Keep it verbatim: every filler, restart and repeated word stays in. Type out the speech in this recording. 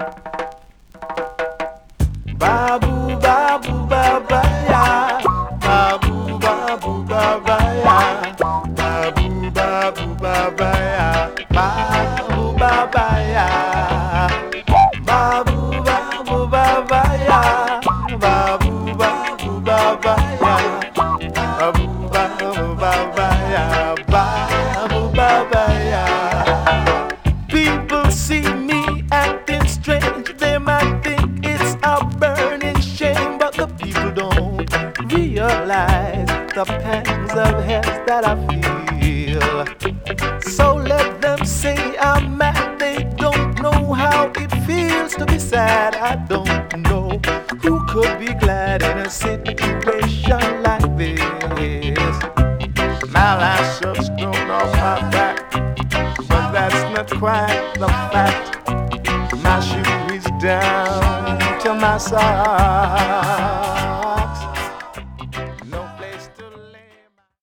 Babu, babu, baba, ya. Babu, babu, baba, ya. Babu, babu, baba, ya. Babu, baba, ya. Babu, babu, baba, ya. Babu, babu, baba, ya. Babu, babu, baba, ya. Babu, baba, ya. People see me acting strange. They might think it's a burning shame, but the people don't realize the pangs of hell that I feel. So let them say I'm mad. They don't know how it feels to be sad. I don't know who could be glad in a situation like this. My lashes grown off my back, but that's not quite the fact. My shoe is down to my side.